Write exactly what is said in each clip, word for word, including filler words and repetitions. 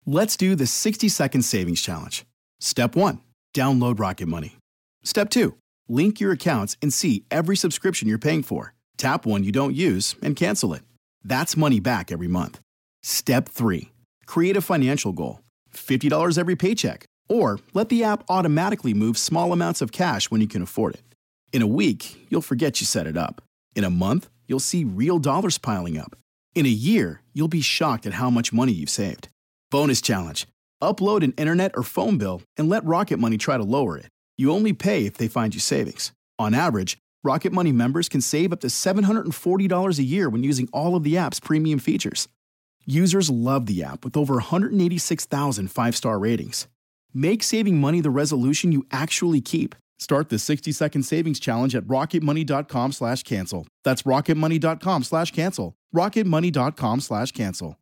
Let's do the sixty second savings challenge. Step one, download Rocket Money. Step two, link your accounts and see every subscription you're paying for. Tap one you don't use and cancel it. That's money back every month. Step three, create a financial goal. fifty dollars every paycheck. Or let the app automatically move small amounts of cash when you can afford it. In a week, you'll forget you set it up. In a month, you'll see real dollars piling up. In a year, you'll be shocked at how much money you've saved. Bonus challenge. Upload an internet or phone bill and let Rocket Money try to lower it. You only pay if they find you savings. On average, Rocket Money members can save up to seven hundred forty dollars a year when using all of the app's premium features. Users love the app with over one hundred eighty-six thousand five-star ratings. Make saving money the resolution you actually keep. Start the sixty second savings challenge at rocketmoney.com slash cancel. That's rocketmoney.com slash cancel. rocketmoney.com slash cancel.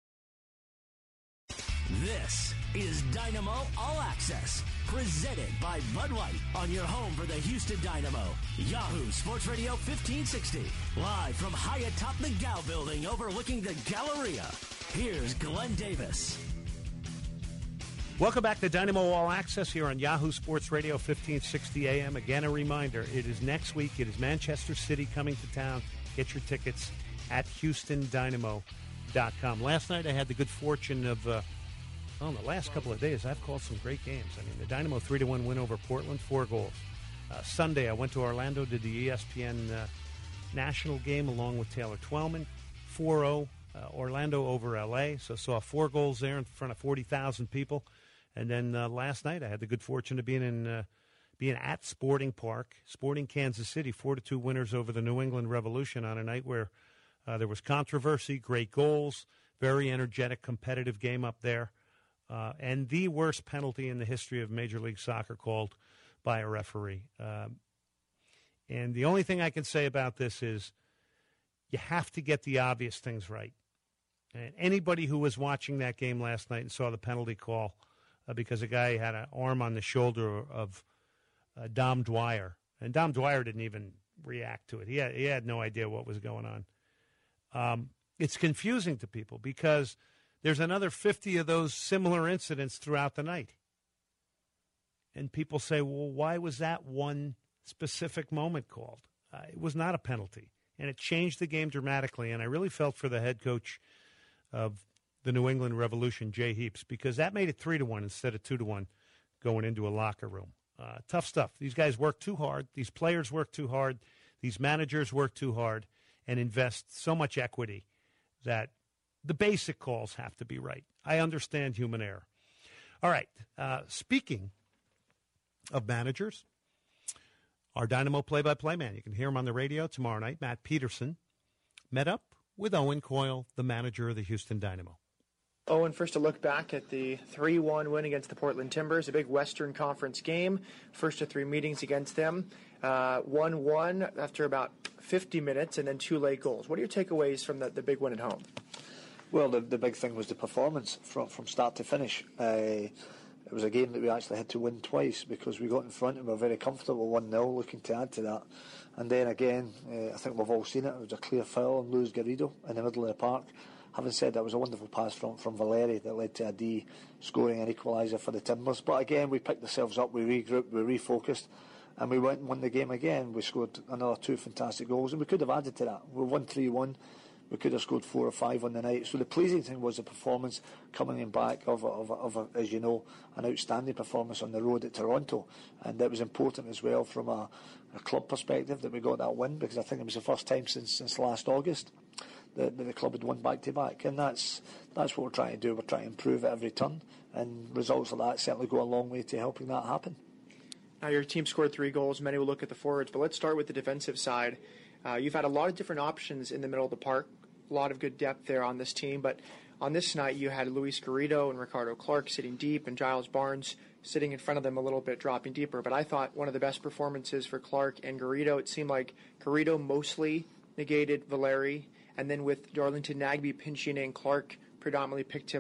This is Dynamo All Access, presented by Bud Light on your home for the Houston Dynamo. Yahoo Sports Radio fifteen sixty, live from high atop the Gow Building overlooking the Galleria. Here's Glenn Davis. Welcome back to Dynamo All Access here on Yahoo Sports Radio fifteen sixty A M. Again, a reminder, it is next week. It is Manchester City coming to town. Get your tickets at houston dynamo dot com. Last night I had the good fortune of, uh, well, the last couple of days I've called some great games. I mean, the Dynamo three to one win over Portland, four goals. Uh, Sunday I went to Orlando, did the E S P N uh, national game along with Taylor Twellman, four oh, uh, Orlando over L A. So saw four goals there in front of forty thousand people. And then uh, last night I had the good fortune of being in uh, being at Sporting Park, Sporting Kansas City, four to two winners over the New England Revolution on a night where uh, there was controversy, great goals, very energetic, competitive game up there, uh, and the worst penalty in the history of Major League Soccer called by a referee. Um, and the only thing I can say about this is you have to get the obvious things right. And anybody who was watching that game last night and saw the penalty call, Uh, because a guy had an arm on the shoulder of uh, Dom Dwyer. And Dom Dwyer didn't even react to it. He had, he had no idea what was going on. Um, it's confusing to people because there's another fifty of those similar incidents throughout the night. And people say, well, why was that one specific moment called? Uh, it was not a penalty. And it changed the game dramatically. And I really felt for the head coach of the New England Revolution, Jay Heaps, because that made it three to one instead of two to one going into a locker room. Uh, tough stuff. These guys work too hard. These players work too hard. These managers work too hard and invest so much equity that the basic calls have to be right. I understand human error. All right. Uh, speaking of managers, our Dynamo play-by-play man, you can hear him on the radio tomorrow night, Matt Peterson, met up with Owen Coyle, the manager of the Houston Dynamo. Owen, first a look back at the three one win against the Portland Timbers, a big Western Conference game. First of three meetings against them. Uh, one one after about fifty minutes and then two late goals. What are your takeaways from the, the big win at home? Well, the, the big thing was the performance from, from start to finish. Uh, it was a game that we actually had to win twice because we got in front and we were very comfortable one nil, looking to add to that. And then again, uh, I think we've all seen it, it was a clear foul on Luis Garrido in the middle of the park. Having said that, it was a wonderful pass from, from Valeri that led to a D scoring an equaliser for the Timbers. But again, we picked ourselves up, we regrouped, we refocused, and we went and won the game again. We scored another two fantastic goals, and we could have added to that. We won three one. We could have scored four or five on the night. So the pleasing thing was the performance coming in back of, a, of, a, of a, as you know, an outstanding performance on the road at Toronto. And it was important as well from a, a club perspective that we got that win, because I think it was the first time since since last August that, that the club had won back-to-back. And that's that's what we're trying to do. We're trying to improve at every turn. And results like that certainly go a long way to helping that happen. Now, your team scored three goals. Many will look at the forwards, but let's start with the defensive side. Uh, you've had a lot of different options in the middle of the park. A lot of good depth there on this team, but on this night you had Luis Garrido and Ricardo Clark sitting deep and Giles Barnes sitting in front of them a little bit, dropping deeper. But I thought one of the best performances for Clark and Garrido, it seemed like Garrido mostly negated Valeri, and then with Darlington Nagbe pinching in, Clark predominantly picked him up.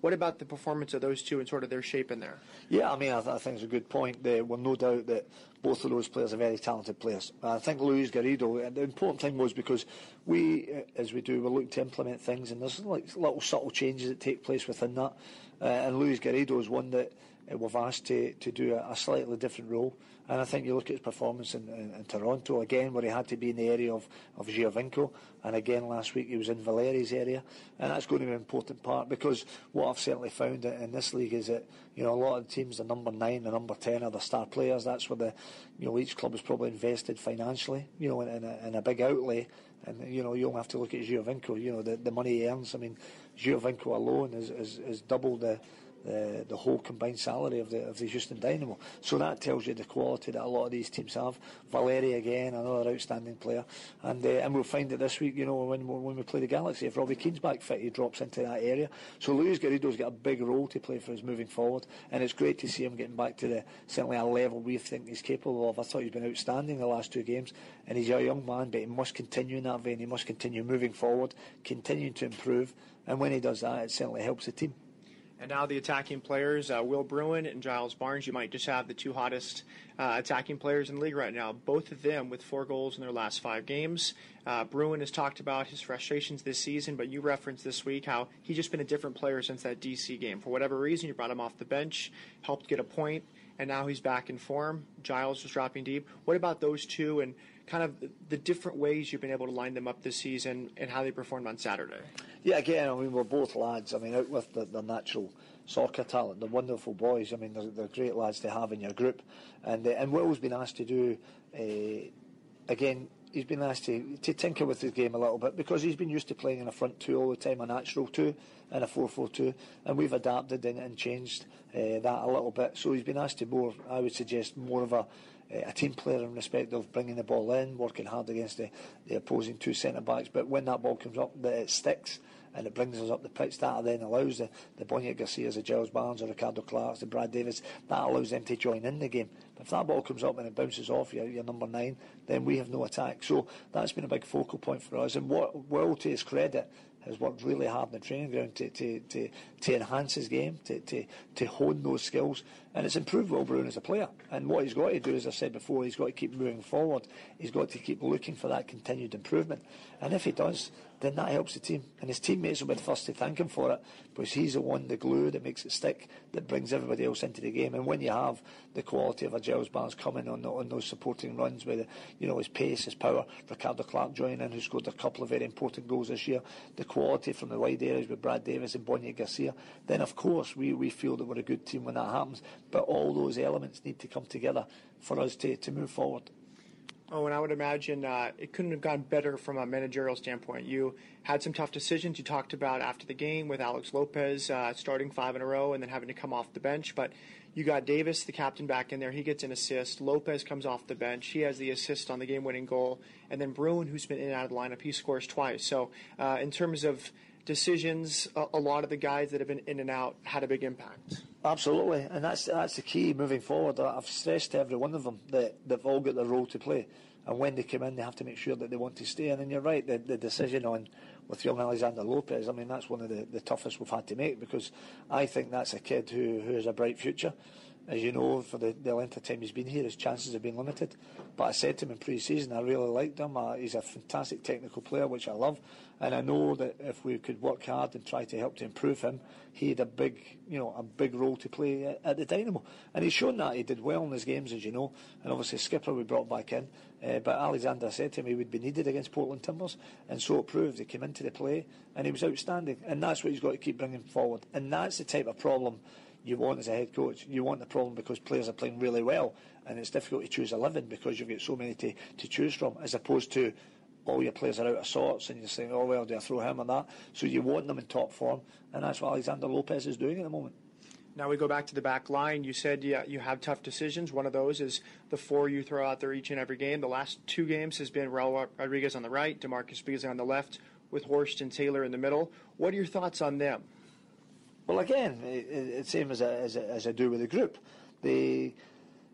What about the performance of those two and sort of their shape in there? Yeah, I mean, I, th- I think it's a good point. There will no doubt that both of those players are very talented players. I think Luis Garrido, and the important thing was because we, as we do, we're looking to implement things, and there's like little subtle changes that take place within that. Uh, and Luis Garrido is one that uh, we've asked to, to do a, a slightly different role. And I think you look at his performance in, in, in Toronto, again, where he had to be in the area of, of Giovinco, and again last week he was in Valeri's area, and that's going to be an important part, because what I've certainly found in this league is that, you know, a lot of the teams, the number nine, the number ten are the star players. That's where the, you know, each club has probably invested financially, you know, in, in, a, in a big outlay. And, you know, you don't have to look at Giovinco, you know, the, the money he earns. I mean, Giovinco alone is, is, is double the The, the whole combined salary of the of the Houston Dynamo. So that tells you the quality that a lot of these teams have. Valeri again, another outstanding player, and uh, and we'll find it this week. You know, when when we play the Galaxy, if Robbie Keane's back fit, he drops into that area. So Luis Garrido's got a big role to play for us moving forward, and it's great to see him getting back to the certainly a level we think he's capable of. I thought he's been outstanding the last two games, and he's a young man, but he must continue in that vein. He must continue moving forward, continuing to improve, and when he does that, it certainly helps the team. And now the attacking players, uh, Will Bruin and Giles Barnes. You might just have the two hottest uh, attacking players in the league right now. Both of them with four goals in their last five games. Uh, Bruin has talked about his frustrations this season, but you referenced this week how he's just been a different player since that D C game. For whatever reason, you brought him off the bench, helped get a point, and now he's back in form. Giles was dropping deep. What about those two and kind of the different ways you've been able to line them up this season and how they performed on Saturday? Yeah, again, I mean, we're both lads. I mean, out with the, the natural soccer talent, they're wonderful boys. I mean, they're, they're great lads to have in your group. And uh, and Will's been asked to do, uh, again, he's been asked to, to tinker with his game a little bit, because he's been used to playing in a front two all the time, a natural two and a four four two, and we've adapted and, and changed uh, that a little bit. So he's been asked to more, I would suggest, more of a a team player in respect of bringing the ball in, working hard against the, the opposing two centre-backs, but when that ball comes up, that it sticks and it brings us up the pitch. That then allows the, the Boniek Garcias, the Giles Barnes, or Ricardo Clarks, the Brad Davis, that allows them to join in the game. But if that ball comes up and it bounces off your, your number nine, then we have no attack. So that's been a big focal point for us. And what Will, to his credit, has worked really hard on the training ground to, to, to, to enhance his game, to, to, to hone those skills. And it's improved Will Bruin as a player. And what he's got to do, as I said before, he's got to keep moving forward. He's got to keep looking for that continued improvement. And if he does, then that helps the team. And his teammates will be the first to thank him for it, because he's the one, the glue that makes it stick, that brings everybody else into the game. And when you have the quality of a Giles Barnes coming on, on those supporting runs with, you know, his pace, his power, Ricardo Clark joining in, who scored a couple of very important goals this year, the quality from the wide areas with Brad Davis and Boniek Garcia, then of course we, we feel that we're a good team when that happens. But all those elements need to come together for us to, to move forward. Oh, and I would imagine uh, it couldn't have gone better from a managerial standpoint. You had some tough decisions you talked about after the game with Alex Lopez uh, starting five in a row and then having to come off the bench. But you got Davis, the captain, back in there. He gets an assist. Lopez comes off the bench. He has the assist on the game-winning goal. And then Bruin, who's been in and out of the lineup, he scores twice. So uh, in terms of decisions, a, a lot of the guys that have been in and out had a big impact. Absolutely, and that's that's the key moving forward. I've stressed to every one of them that they've all got their role to play, and when they come in, they have to make sure that they want to stay. And then you're right, the, the decision on with young Alexander Lopez, I mean, that's one of the, the toughest we've had to make, because I think that's a kid who, who has a bright future. As you know, for the, the length of time he's been here, his chances have been limited. But I said to him in pre-season, I really liked him. Uh, he's a fantastic technical player, which I love. And I know that if we could work hard and try to help to improve him, he had a big, you know, a big role to play at, at the Dynamo. And he's shown that. He did well in his games, as you know. And obviously Skipper we brought back in. Uh, but Alexander said to him he would be needed against Portland Timbers. And so it proved. He came into the play and he was outstanding. And that's what he's got to keep bringing forward. And that's the type of problem you want as a head coach. You want the problem because players are playing really well and it's difficult to choose eleven because you've got so many to, to choose from, as opposed to all your players are out of sorts and you're saying, oh well, do I throw him or that? So you want them in top form, and that's what Alexander Lopez is doing at the moment. Now we go back to the back line. You said yeah, you have tough decisions. One of those is the four you throw out there each and every game. The last two games has been Raul Rodriguez on the right, DeMarcus Beasley on the left, with Horst and Taylor in the middle. What are your thoughts on them? Well, again, it's the same as I, as, I, as I do with the group. They,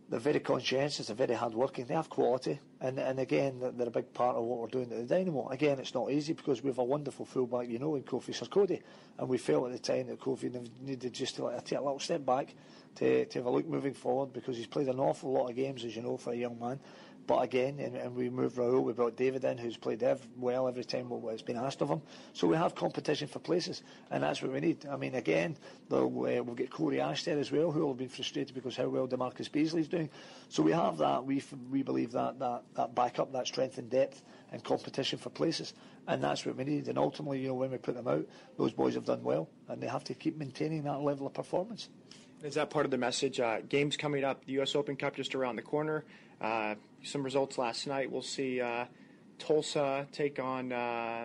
they're very conscientious, they're very hard working, they have quality, and and again they're a big part of what we're doing at the Dynamo. Again, it's not easy because we have a wonderful fullback, you know, in Kofi Sarkodie, and we felt at the time that Kofi needed just to like, take a little step back to, to have a look moving forward, because he's played an awful lot of games, as you know, for a young man. But again, and, and we moved Raul, we brought David in, who's played ev- well every time it's been asked of him. So we have competition for places, and that's what we need. I mean, again, uh, we'll get Corey Ash there as well, who will have been frustrated because how well DeMarcus Beasley's doing. So we have that. We f- we believe that, that that backup, that strength and depth, and competition for places, and that's what we need. And ultimately, you know, when we put them out, those boys have done well, and they have to keep maintaining that level of performance. Is that part of the message? Uh, games coming up, the U S Open Cup just around the corner. Uh, some results last night. We'll see uh, Tulsa take on, uh,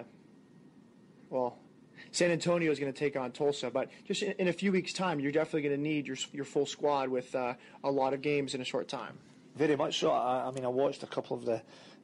well, San Antonio is going to take on Tulsa. But just in, in a few weeks' time, you're definitely going to need your your full squad with uh, a lot of games in a short time. Very much so. I, I mean, I watched a couple of the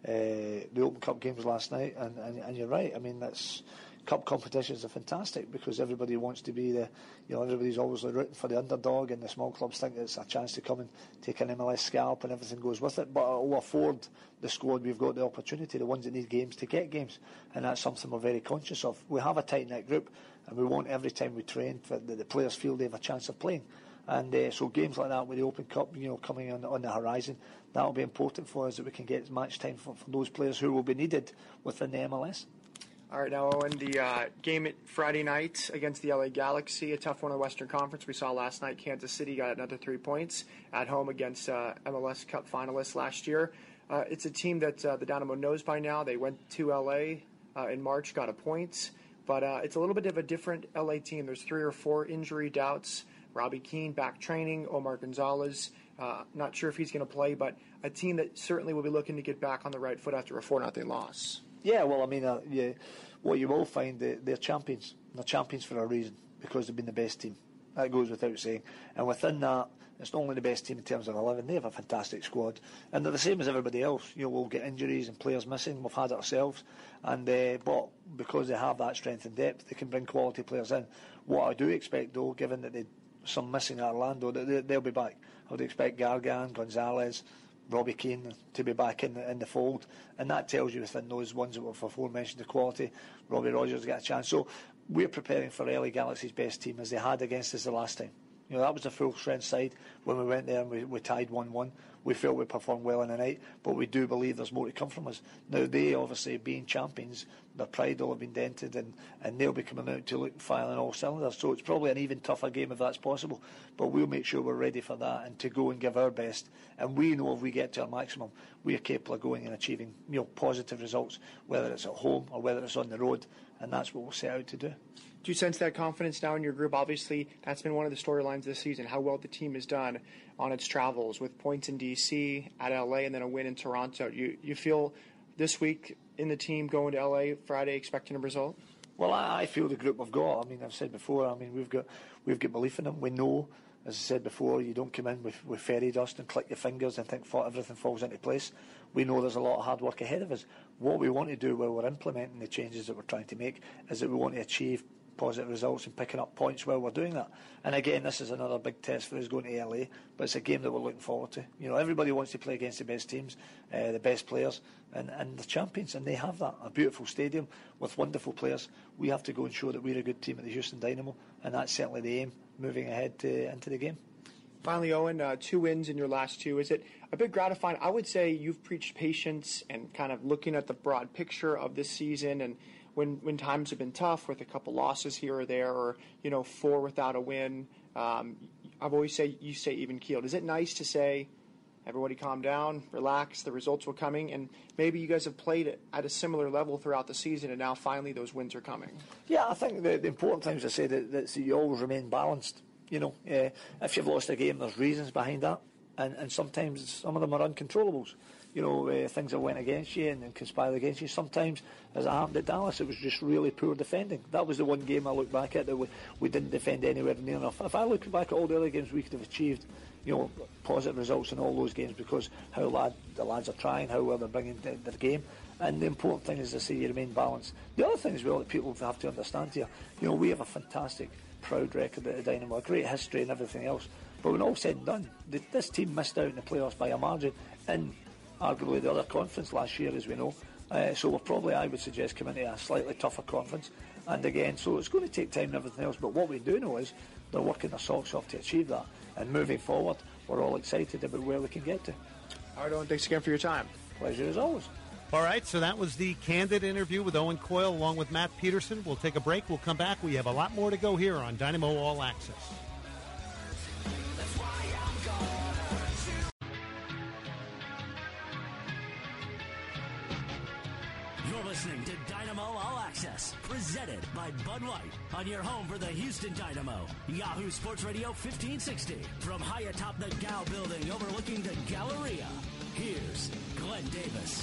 uh, the Open Cup games last night, and, and, and you're right. I mean, that's cup competitions are fantastic because everybody wants to be the, you know, everybody's always rooting for the underdog, and the small clubs think it's a chance to come and take an M L S scalp, and everything goes with it. But it will afford the squad we've got the opportunity, the ones that need games, to get games, and that's something we're very conscious of. We have a tight knit group, and we want every time we train for the, the players feel they have a chance of playing. And uh, so games like that with the Open Cup, you know, coming on, on the horizon, that will be important for us, that we can get match time for, for those players who will be needed within the M L S. All right, now, Owen, the uh, game at Friday night against the L A Galaxy, a tough one in the Western Conference. We saw last night Kansas City got another three points at home against uh, M L S Cup finalists last year. Uh, it's a team that uh, the Dynamo knows by now. They went to L A uh, in March, got a point, but uh, it's a little bit of a different L A team. There's three or four injury doubts. Robbie Keane back training, Omar Gonzalez, uh, not sure if he's going to play, but a team that certainly will be looking to get back on the right foot after a four nothing loss. Yeah, well, I mean, uh, yeah, what you will find, they, they're champions. They're champions for a reason, because they've been the best team. That goes without saying. And within that, it's not only the best team in terms of eleven, they have a fantastic squad. And they're the same as everybody else. You know, we'll get injuries and players missing. We've had it ourselves. And uh, but because they have that strength and depth, they can bring quality players in. What I do expect, though, given that they some missing at Orlando, that they, they'll be back. I would expect Gargan, Gonzalez, Robbie Keane to be back in the, in the fold, and that tells you within those ones that were aforementioned the quality. Robbie Rogers got a chance. So we're preparing for L A Galaxy's best team, as they had against us the last time. You know, that was the full strength side when we went there and we, we tied one one. We felt we performed well in the night, but we do believe there's more to come from us. Now, they obviously, being champions, their pride will have been dented, and, and they'll be coming out to look firing all cylinders. So it's probably an even tougher game if that's possible. But we'll make sure we're ready for that and to go and give our best. And we know if we get to our maximum, we are capable of going and achieving, you know, positive results, whether it's at home or whether it's on the road. And that's what we'll set out to do. Do you sense that confidence now in your group? Obviously, that's been one of the storylines this season, how well the team has done on its travels with points in D C, at L A, and then a win in Toronto. You you feel this week in the team going to L A Friday expecting a result? Well, I, I feel the group we've got. I mean, I've said before, I mean, we've got we've got belief in them. We know, as I said before, you don't come in with, with fairy dust and click your fingers and think everything falls into place. We know there's a lot of hard work ahead of us. What we want to do while we're implementing the changes that we're trying to make is that we want to achieve positive results and picking up points while we're doing that. And again, this is another big test for us going to L A, but it's a game that we're looking forward to. You know, everybody wants to play against the best teams, uh, the best players, and, and the champions, and they have that. A beautiful stadium with wonderful players. We have to go and show that we're a good team at the Houston Dynamo, and that's certainly the aim moving ahead to, into the game. Finally, Owen, uh, two wins in your last two. Is it a bit gratifying? I would say you've preached patience and kind of looking at the broad picture of this season, and when when times have been tough with a couple losses here or there, or, you know, four without a win, um, I've always say you say even keeled. Is it nice to say, everybody calm down, relax, the results were coming, and maybe you guys have played at a similar level throughout the season, and now finally those wins are coming? Yeah, I think the, the important thing is to say that, that you always remain balanced. You know, uh, if you've lost a game, there's reasons behind that, and, and sometimes some of them are uncontrollables. You know, uh, things that went against you and, and conspired against you. Sometimes, as it happened at Dallas, it was just really poor defending. That was the one game I look back at that we, we didn't defend anywhere near enough. If I look back at all the other games, we could have achieved, you know, positive results in all those games because how lad, the lads are trying, how well they're bringing their, their game. And the important thing is to say you remain balanced. The other thing as well that people have to understand here, you know, we have a fantastic proud record at the Dynamo, a great history and everything else. But when all said and done, the, this team missed out in the playoffs by a margin in arguably the other conference last year, as we know. Uh, so we're probably, I would suggest, coming into a slightly tougher conference. And again, so it's going to take time and everything else. But what we do know is they're working their socks off to achieve that. And moving forward, we're all excited about where we can get to. Howard Owen, thanks again for your time. Pleasure as always. All right, so that was the candid interview with Owen Coyle along with Matt Peterson. We'll take a break. We'll come back. We have a lot more to go here on Dynamo All Access. You're listening to Dynamo All Access, presented by Bud White, on your home for the Houston Dynamo. Yahoo Sports Radio fifteen sixty, from high atop the Gow building overlooking the Galleria. Here's Glenn Davis.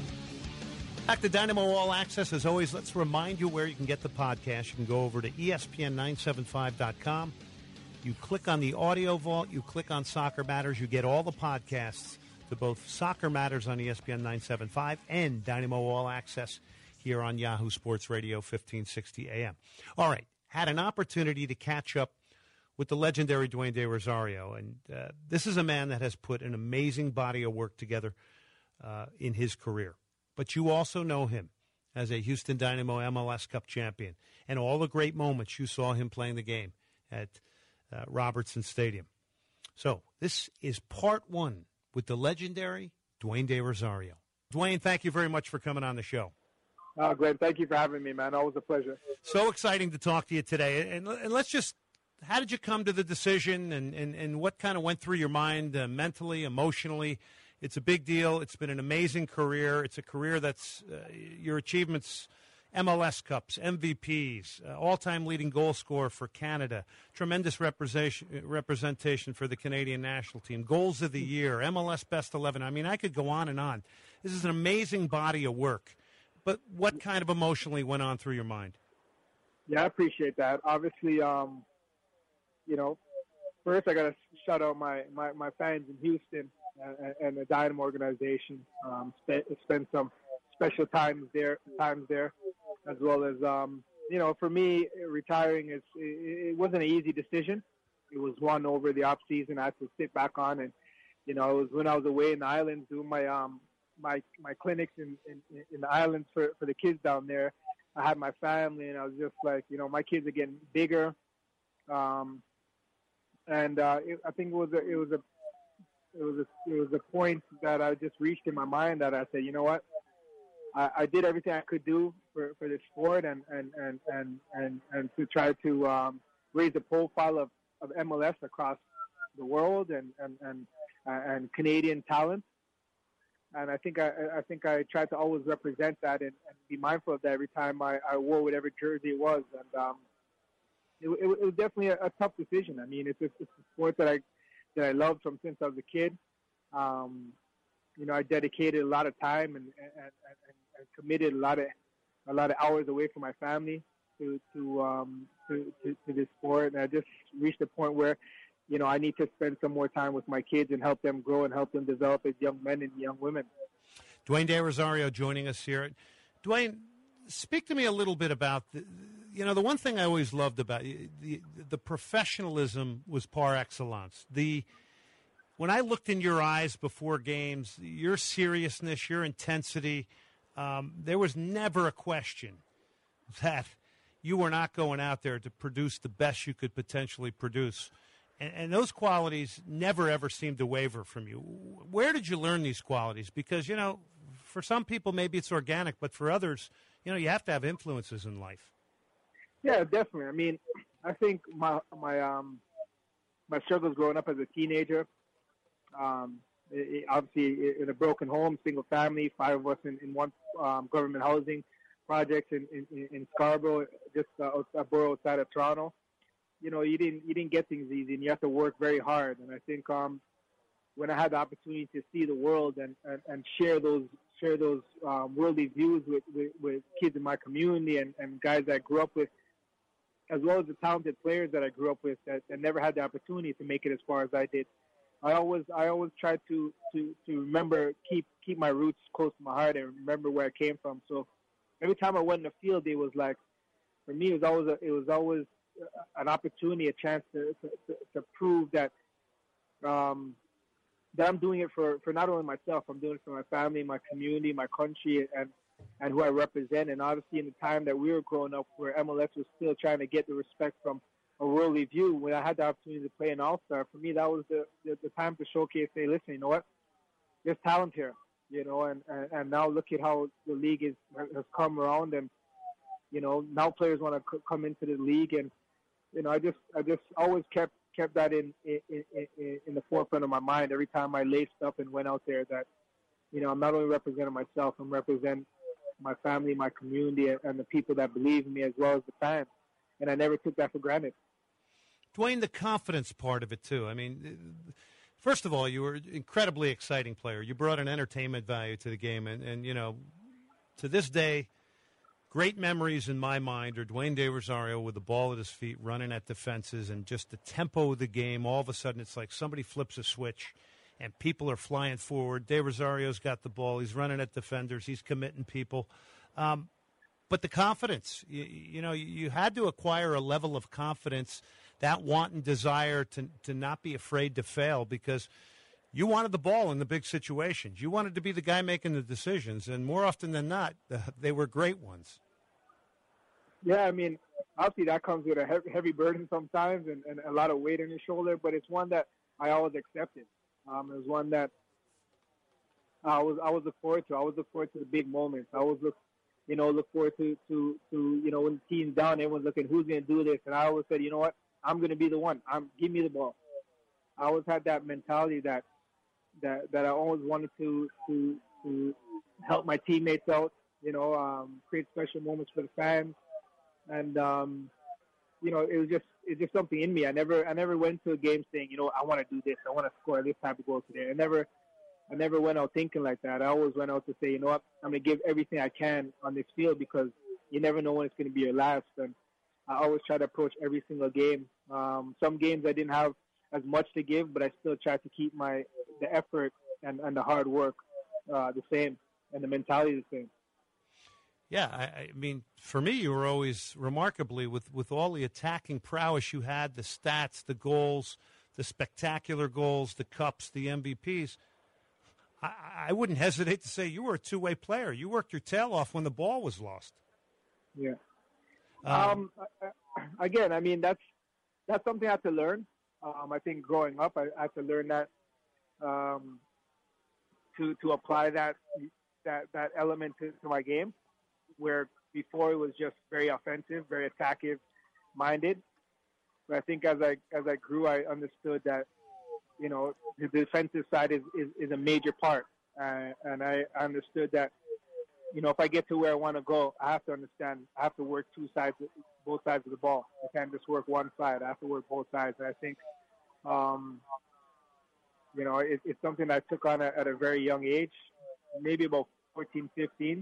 Back to Dynamo All Access. As always, let's remind you where you can get the podcast. You can go over to E S P N nine seventy-five dot com. You click on the audio vault. You click on Soccer Matters. You get all the podcasts to both Soccer Matters on E S P N nine seventy-five and Dynamo All Access here on Yahoo Sports Radio fifteen sixty A M. All right. Had an opportunity to catch up with the legendary Dwayne De Rosario. And uh, this is a man that has put an amazing body of work together uh, in his career. But you also know him as a Houston Dynamo M L S Cup champion and all the great moments you saw him playing the game at uh, Robertson Stadium. So this is part one with the legendary Dwayne De Rosario. Dwayne, thank you very much for coming on the show. Oh, Glenn, thank you for having me, man. Always a pleasure. So exciting to talk to you today. And, and let's just, how did you come to the decision, and, and, and what kind of went through your mind uh, mentally, emotionally? It's a big deal. It's been an amazing career. It's a career that's uh, your achievements, M L S Cups, M V Ps, uh, all-time leading goal scorer for Canada, tremendous representation representation for the Canadian national team, goals of the year, M L S Best eleven. I mean, I could go on and on. This is an amazing body of work. But what kind of emotionally went on through your mind? Yeah, I appreciate that. Obviously, um, you know, first I got to shout out my, my, my fans in Houston and, and the Dynamo organization. Um, spent, spent some special times there, times there, as well as, um, you know, for me, retiring is it, it wasn't an easy decision. It was one over the off season I had to sit back on, and you know, it was when I was away in the islands doing my um my my clinics in, in, in the islands for, for the kids down there. I had my family, and I was just like, you know, my kids are getting bigger, um, and uh, it, I think it was a, it was a it was a, it was a point that I just reached in my mind that I said, you know what, I, I did everything I could do for, for this sport, and and, and, and, and and to try to um, raise the profile of, of M L S across the world and and and, and Canadian talent. And I think I, I think I tried to always represent that and, and be mindful of that every time I, I wore whatever jersey it was. And um, it, it, it was definitely a, a tough decision. I mean, it's a, it's a sport that I that I loved from since I was a kid. Um, you know, I dedicated a lot of time and, and, and, and committed a lot of a lot of hours away from my family to to, um, to to to this sport. And I just reached a point where, you know, I need to spend some more time with my kids and help them grow and help them develop as young men and young women. Dwayne De Rosario joining us here. Dwayne, speak to me a little bit about, the, you know, the one thing I always loved about you, the, the professionalism was par excellence. The When I looked in your eyes before games, your seriousness, your intensity, um, there was never a question that you were not going out there to produce the best you could potentially produce. And, and those qualities never, ever seemed to waver from you. Where did you learn these qualities? Because, you know, for some people, maybe it's organic, but for others, you know, you have to have influences in life. Yeah, definitely. I mean, I think my my um my struggles growing up as a teenager, um, it, it, obviously in a broken home, single family, five of us in, in one um, government housing project in, in, in Scarborough, just uh, a borough outside of Toronto. You know, you didn't you didn't get things easy, and you have to work very hard. And I think um, when I had the opportunity to see the world and, and, and share those share those um, worldly views with, with, with kids in my community and, and guys that I grew up with, as well as the talented players that I grew up with that, that never had the opportunity to make it as far as I did, I always I always tried to, to, to remember keep keep my roots close to my heart and remember where I came from. So every time I went in the field, it was like, for me, it was always a, it was always an opportunity, a chance to to, to, to prove that um, that I'm doing it for, for not only myself, I'm doing it for my family, my community, my country, and and who I represent. And obviously, in the time that we were growing up, where M L S was still trying to get the respect from a worldly view, when I had the opportunity to play an All-Star, for me, that was the, the, the time to showcase, say, listen, you know what? There's talent here, you know, and, and, and now look at how the league is, has come around, and, you know, now players want to c- come into the league. And, you know, I just I just always kept kept that in, in, in, in the forefront of my mind every time I laced up and went out there, that, you know, I'm not only representing myself, I'm representing my family, my community, and the people that believe in me, as well as the fans. And I never took that for granted. Dwayne, the confidence part of it, too. I mean, first of all, you were an incredibly exciting player. You brought an entertainment value to the game. And, and you know, to this day, great memories in my mind are Dwayne De Rosario with the ball at his feet, running at defenses, and just the tempo of the game. All of a sudden, it's like somebody flips a switch, and people are flying forward. De Rosario's got the ball. He's running at defenders. He's committing people. Um, but the confidence, you, you know, you had to acquire a level of confidence, that want and desire to to not be afraid to fail, because you wanted the ball in the big situations. You wanted to be the guy making the decisions, and more often than not, they were great ones. Yeah, I mean, obviously that comes with a heavy, heavy burden sometimes, and, and a lot of weight on your shoulder, but it's one that I always accepted. Um, it was one that I was I was look forward to. I always look forward to the big moments. I always look, you know, look forward to, to, to you know, when the team's down, everyone's looking, who's going to do this? And I always said, you know what, I'm going to be the one. I'm give me the ball. I always had that mentality that that that I always wanted to to to help my teammates out. You know, um, create special moments for the fans, and um, you know, it was just it's just something in me. I never I never went to a game saying, you know, I want to do this. I want to score this type of goal today. I never I never went out thinking like that. I always went out to say, you know what, I'm going to give everything I can on this field, because you never know when it's going to be your last. And I always try to approach every single game. Um, some games I didn't have as much to give, but I still tried to keep my the effort and, and the hard work uh, the same, and the mentality the same. Yeah, I, I mean, for me, you were always remarkably, with, with all the attacking prowess you had, the stats, the goals, the spectacular goals, the cups, the M V Ps. I, I wouldn't hesitate to say you were a two-way player. You worked your tail off when the ball was lost. Yeah. Um, Um, again, I mean, that's that's something I had to learn. Um, I think growing up, I, I had to learn that um, to to apply that that that element to, to my game, where before it was just very offensive, very attacking minded. But I think as I as I grew, I understood that, you know, the defensive side is, is, is a major part, uh, and I understood that, you know, if I get to where I want to go, I have to understand, I have to work two sides, both sides of the ball. I can't just work one side. I have to work both sides. And I think, um, you know, it, it's something I took on at, at a very young age, maybe about fourteen, fifteen.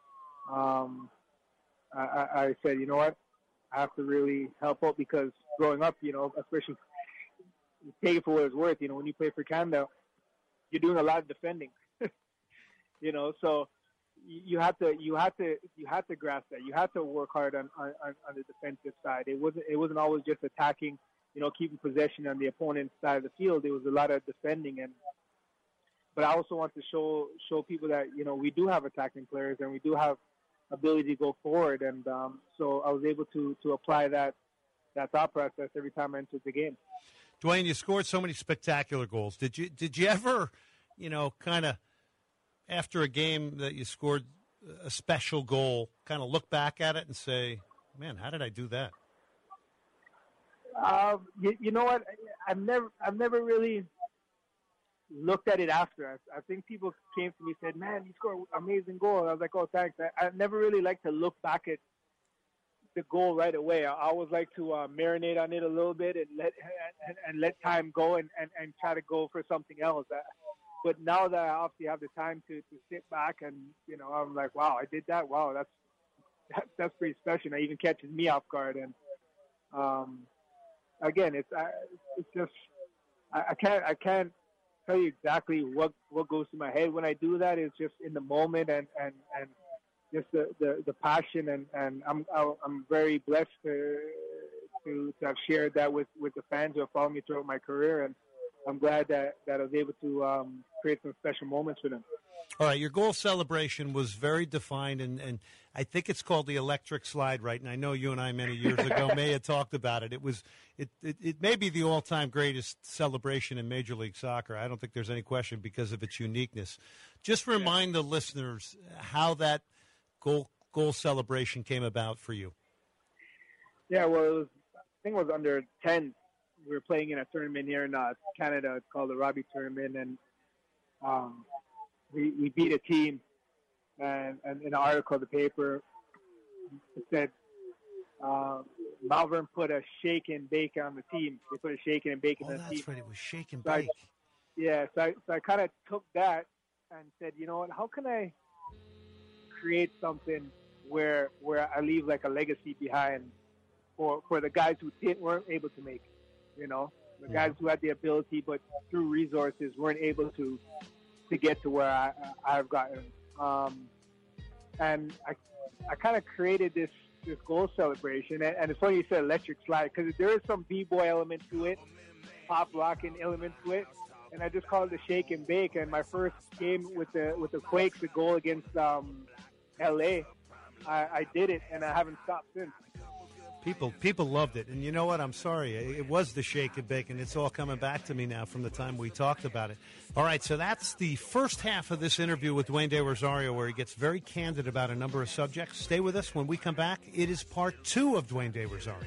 Um, I, I said, you know what, I have to really help out, because growing up, you know, especially take it for what it's worth, you know, when you play for Canada, you're doing a lot of defending, you know, so you have to, you have to, you have to grasp that. You have to work hard on, on, on the defensive side. It wasn't, it wasn't always just attacking, you know, keeping possession on the opponent's side of the field. It was a lot of defending. And, but I also want to show, show people that, you know, we do have attacking players, and we do have ability to go forward. And um, so I was able to, to apply that, that thought process every time I entered the game. Dwayne, you scored so many spectacular goals. Did you did you ever, you know, kind of after a game that you scored a special goal, kind of look back at it and say, "Man, how did I do that?" Uh, you, you know what? I've never I've never really looked at it after. I, I think people came to me and said, "Man, you scored an amazing goal." And I was like, "Oh, thanks." I, I never really like to look back at the goal right away. I always like to uh, marinate on it a little bit and let and, and let time go and, and, and try to go for something else. Uh, but now that I obviously have the time to, to sit back, and, you know, I'm like, wow, I did that. Wow, that's that, that's pretty special. It even catches me off guard. And um, again, it's I, it's just I, I can't I can't tell you exactly what what goes through my head when I do that. It's just in the moment, and and and. just the, the, the passion, and, and I'm I'm very blessed to to, to have shared that with, with the fans who have followed me throughout my career, and I'm glad that, that I was able to um, create some special moments for them. All right, your goal celebration was very defined, and, and I think it's called the electric slide, right? And I know you and I many years ago may have talked about it. It was it, it, it may be the all-time greatest celebration in Major League Soccer. I don't think there's any question because of its uniqueness. Just remind yeah. the listeners how that goal goal celebration came about for you. Yeah, well, it was, I think it was under ten. We were playing in a tournament here in uh, Canada. It's called the Robbie Tournament, and um, we, we beat a team. And, and in an article in the paper, it said uh, Malvern put a shake and bake on the team. They put a shake and bake oh, on the that's team. That's right. It was shake and so bake. I, yeah, so I, so I kind of took that and said, you know what, how can I create something where where I leave like a legacy behind for, for the guys who didn't, weren't able to make it, you know? The guys who had the ability but through resources weren't able to to get to where I, I've gotten. Um, and I, I kind of created this, this goal celebration. And, and it's funny you said electric slide, because there is some b-boy element to it, pop rocking element to it. And I just called it the shake and bake. And my first game with the with the Quakes, the goal against um, L A, I, I did it, and I haven't stopped since. People people loved it. And you know what? I'm sorry. It was the shake and bake, and it's all coming back to me now from the time we talked about it. All right, so that's the first half of this interview with Dwayne De Rosario, where he gets very candid about a number of subjects. Stay with us. When we come back, it is part two of Dwayne De Rosario.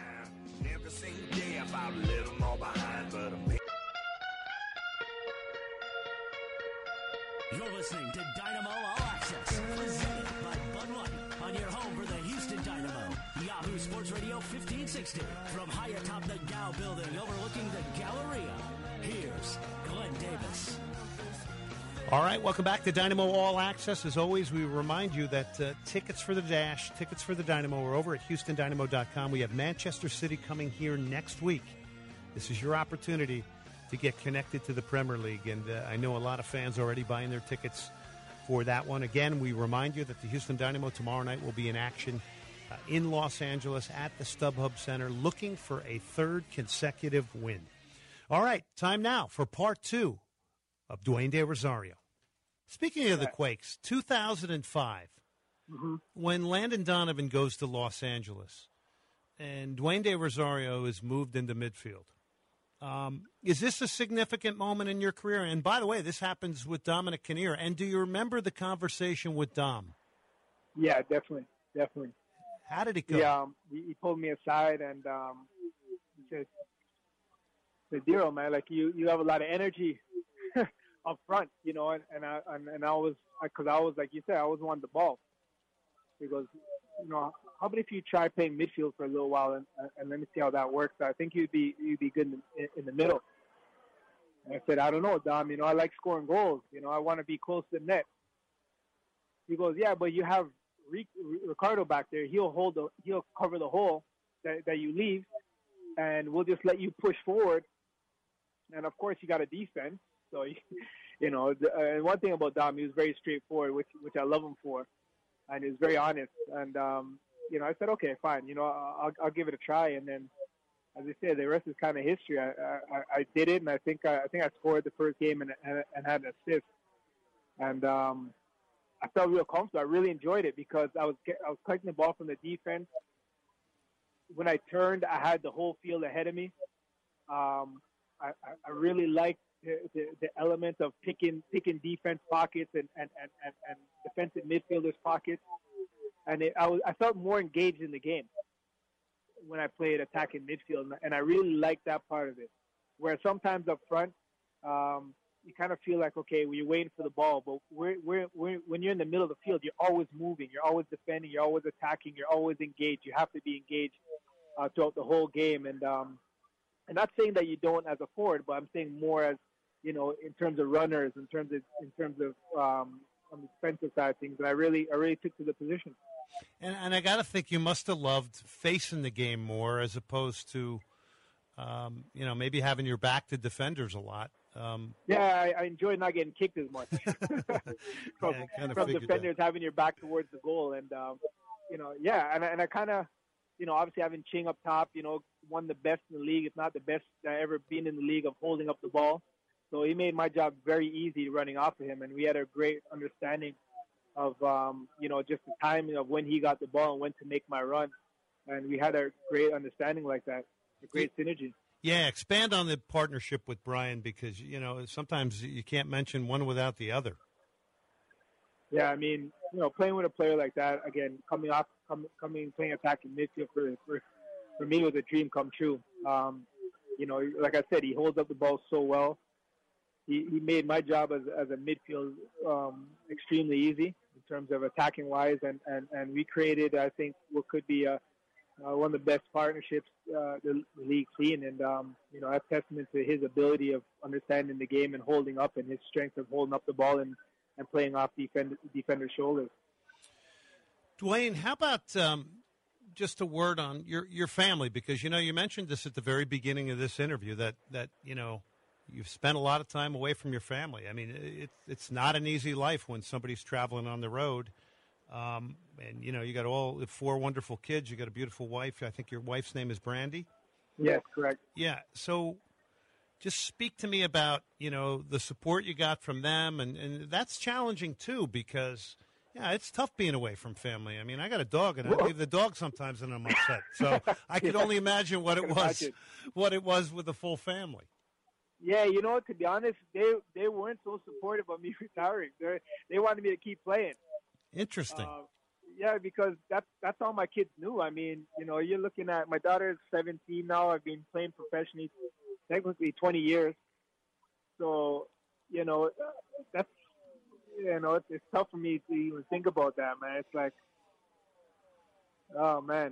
You're listening to Dynamo All Access, presented by Bud Light, on your home for the Houston Dynamo. Yahoo Sports Radio fifteen sixty, from high atop the Gow building overlooking the Galleria. Here's Glenn Davis. All right, welcome back to Dynamo All Access. As always, we remind you that uh, tickets for the Dash, tickets for the Dynamo are over at Houston Dynamo dot com. We have Manchester City coming here next week. This is your opportunity to get connected to the Premier League, and uh, I know a lot of fans already buying their tickets for that one. Again, we remind you that the Houston Dynamo tomorrow night will be in action uh, in Los Angeles at the StubHub Center, looking for a third consecutive win. All right, time now for part two of Dwayne De Rosario. Speaking of the Quakes, two thousand five, mm-hmm. when Landon Donovan goes to Los Angeles and Dwayne De Rosario is moved into midfield, Um, is this a significant moment in your career? And by the way, this happens with Dominic Kinnear. And do you remember the conversation with Dom? Yeah, definitely, definitely. How did it go? Yeah, um, he, he pulled me aside and um, he said, "The deal, man. Like you, you have a lot of energy up front, you know." And, and I and, and I was, because I was like you said, I always wanted the ball. He goes, you know, how about if you try playing midfield for a little while and, and let me see how that works? I think you'd be you'd be good in, in the middle. And I said, I don't know, Dom. You know, I like scoring goals. You know, I want to be close to the net. He goes, yeah, but you have Ricardo back there. He'll hold the he'll cover the hole that, that you leave, and we'll just let you push forward. And of course, you got a defense. So, you know, the, uh, one thing about Dom, he was very straightforward, which which I love him for. And he was very honest. And, um, you know, I said, okay, fine. You know, I'll, I'll give it a try. And then, as I said, the rest is kind of history. I, I, I did it, and I think I, I think I scored the first game and, and, and had an assist. And um, I felt real comfortable. I really enjoyed it because I was I was collecting the ball from the defense. When I turned, I had the whole field ahead of me. Um, I, I really liked The, the, the element of picking picking defense pockets and, and, and, and, and defensive midfielders pockets. And it, I, was, I felt more engaged in the game when I played attacking midfield, and I really liked that part of it. Where sometimes up front, um, you kind of feel like, okay, well, you're waiting for the ball, but we're, we're, we're, when you're in the middle of the field, you're always moving, you're always defending, you're always attacking, you're always engaged. You have to be engaged uh, throughout the whole game. And um, I'm not saying that you don't as a forward, but I'm saying more as, you know, in terms of runners, in terms of in terms of um, on the defensive side of things, and I really, I really took to the position. And, and I got to think you must have loved facing the game more as opposed to, um, you know, maybe having your back to defenders a lot. Um, yeah, I, I enjoyed not getting kicked as much from, yeah, from defenders, that. having your back towards the goal, and um, you know, yeah, and, and I kind of, you know, obviously having Ching up top, you know, one of the best in the league, if not the best that ever been in the league of holding up the ball. So he made my job very easy running off of him, and we had a great understanding of, um, you know, just the timing of when he got the ball and when to make my run. And we had a great understanding like that, a great synergy. Yeah, expand on the partnership with Brian because, you know, sometimes you can't mention one without the other. Yeah, I mean, you know, playing with a player like that, again, coming off, com- coming, playing attacking midfield for, for for me was a dream come true. Um, you know, like I said, he holds up the ball so well. He he made my job as as a midfield um, extremely easy in terms of attacking wise, and, and, and we created, I think, what could be a, uh, one of the best partnerships uh, the, the league's seen, and um, you know, that's testament to his ability of understanding the game and holding up, and his strength of holding up the ball and, and playing off defend, defender's shoulders. Dwayne, how about um, just a word on your, your family? Because, you know, you mentioned this at the very beginning of this interview, that, that you know, you've spent a lot of time away from your family. I mean, it, it's not an easy life when somebody's traveling on the road. Um, and, you know, you got all four wonderful kids. You got a beautiful wife. I think your wife's name is Brandy. Yes, correct. Yeah. So just speak to me about, you know, the support you got from them. And, and that's challenging, too, because, yeah, it's tough being away from family. I mean, I got a dog, and I leave the dog sometimes, and I'm upset. So I could only imagine what it was, imagine. what it was with the full family. Yeah, you know, to be honest, they they weren't so supportive of me retiring. They they wanted me to keep playing. Interesting. Uh, yeah, because that's that's all my kids knew. I mean, you know, you're looking at my daughter is seventeen now. I've been playing professionally technically twenty years. So, you know, that's you know, it's, it's tough for me to even think about that, man. It's like, oh man,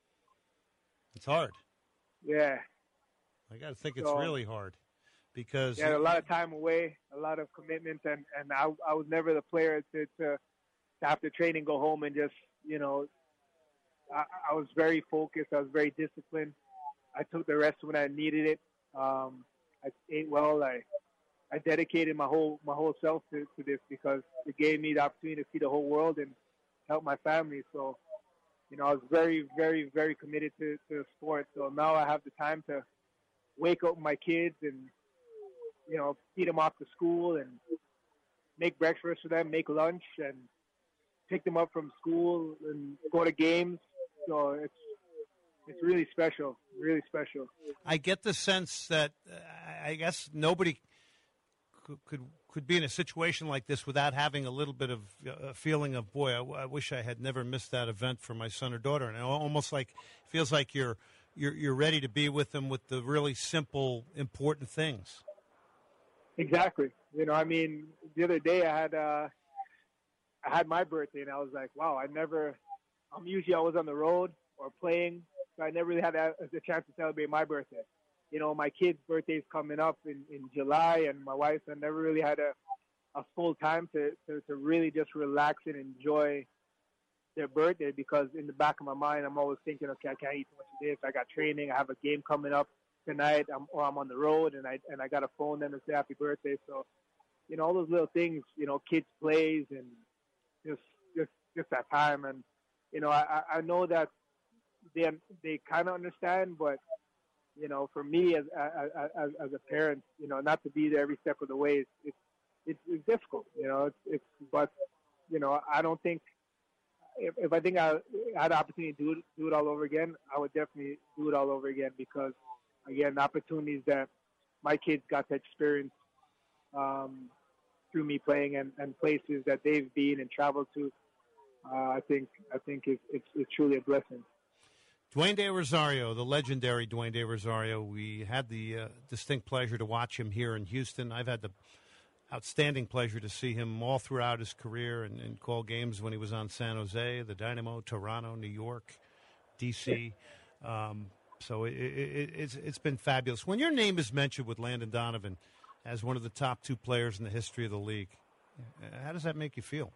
it's hard. Yeah, I got to think it's so, really hard. Because yeah, a lot of time away, a lot of commitment, and, and I I was never the player to, to, to after training go home and just, you know, I, I was very focused. I was very disciplined. I took the rest when I needed it. Um, I ate well. I I dedicated my whole my whole self to, to this because it gave me the opportunity to see the whole world and help my family. So, you know, I was very, very, very committed to, to the sport. So now I have the time to wake up my kids and, you know, feed them off to school and make breakfast for them, make lunch, and pick them up from school and go to games. So it's it's really special, really special. I get the sense that uh, I guess nobody could, could could be in a situation like this without having a little bit of a feeling of, boy, I, I wish I had never missed that event for my son or daughter. And it almost like it feels like you're you're you're ready to be with them with the really simple, important things. Exactly. You know, I mean, the other day I had uh, I had my birthday, and I was like, wow, I never. I'm usually always on the road or playing, so I never really had a, a chance to celebrate my birthday. You know, my kid's birthday is coming up in, in July, and my wife's. I never really had a, a full time to, to, to really just relax and enjoy their birthday because in the back of my mind, I'm always thinking, okay, I can't eat too much of this. I got training. I have a game coming up tonight, I'm, or I'm on the road, and I and I got to phone them and say happy birthday. So, you know, all those little things, you know, kids plays and just just just that time. And you know, I I know that they they kind of understand, but you know, for me as as as a parent, you know, not to be there every step of the way, it's it's, it's, it's difficult. You know, it's it's but you know, I don't think. If, if I think I had the opportunity to do it, do it all over again, I would definitely do it all over again because, again, the opportunities that my kids got to experience um, through me playing and, and places that they've been and traveled to, uh, I think I think it's, it's, it's truly a blessing. Dwayne De Rosario, the legendary Dwayne De Rosario, we had the uh, distinct pleasure to watch him here in Houston. I've had the outstanding pleasure to see him all throughout his career and, and call games when he was on San Jose, the Dynamo, Toronto, New York, D C Um, so it, it, it's it's been fabulous. When your name is mentioned with Landon Donovan as one of the top two players in the history of the league, how does that make you feel?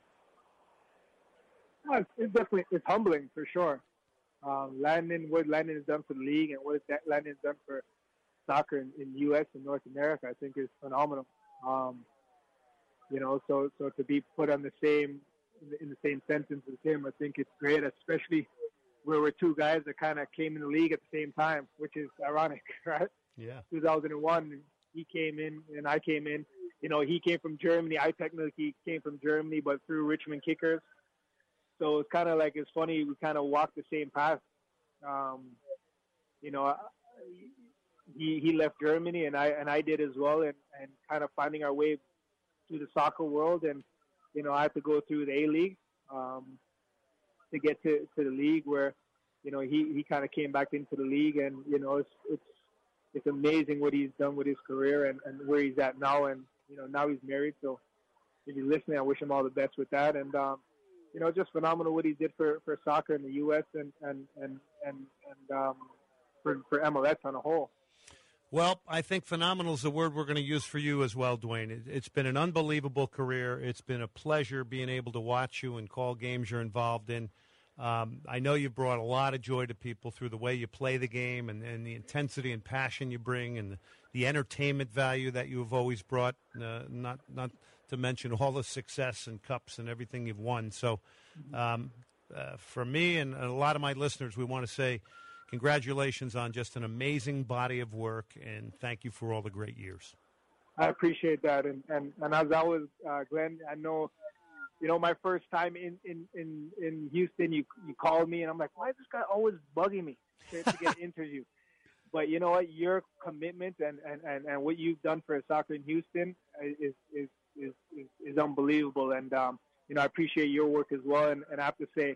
Well, it's definitely it's humbling for sure. Um, Landon, what Landon has done for the league and what Landon has done for soccer in, in the U S and North America, I think is phenomenal. Um, You know, so so to be put on the same in the same sentence as him, I think it's great, especially we were two guys that kind of came in the league at the same time, which is ironic, right? Yeah. two thousand one, he came in and I came in. You know, he came from Germany. I technically came from Germany, but through Richmond Kickers. So it's kind of like, it's funny, we kind of walked the same path. Um, you know, he he left Germany and I and I did as well, and, and kind of finding our way through the soccer world. And, you know, I had to go through the A-League um, to get to, to the league where, you know, he, he kind of came back into the league. And, you know, it's it's it's amazing what he's done with his career and, and where he's at now. And, you know, now he's married. So if he's listening, I wish him all the best with that. And, um, you know, just phenomenal what he did for, for soccer in the U S and, and, and, and, and um, for, for M L S on a whole. Well, I think phenomenal is the word we're going to use for you as well, Dwayne. It, it's been an unbelievable career. It's been a pleasure being able to watch you and call games you're involved in. Um, I know you've brought a lot of joy to people through the way you play the game and, and the intensity and passion you bring and the, the entertainment value that you have always brought, uh, not not to mention all the success and cups and everything you've won. So um, uh, for me and a lot of my listeners, we want to say congratulations on just an amazing body of work, and thank you for all the great years. I appreciate that. And, and, and as always, uh, Glenn, I know, you know, my first time in, in, in, in Houston, you you called me, and I'm like, why is this guy always bugging me to, to get an interview? But you know what? Your commitment and, and, and, and what you've done for soccer in Houston is is is, is, is unbelievable. And, um, you know, I appreciate your work as well. And, and I have to say,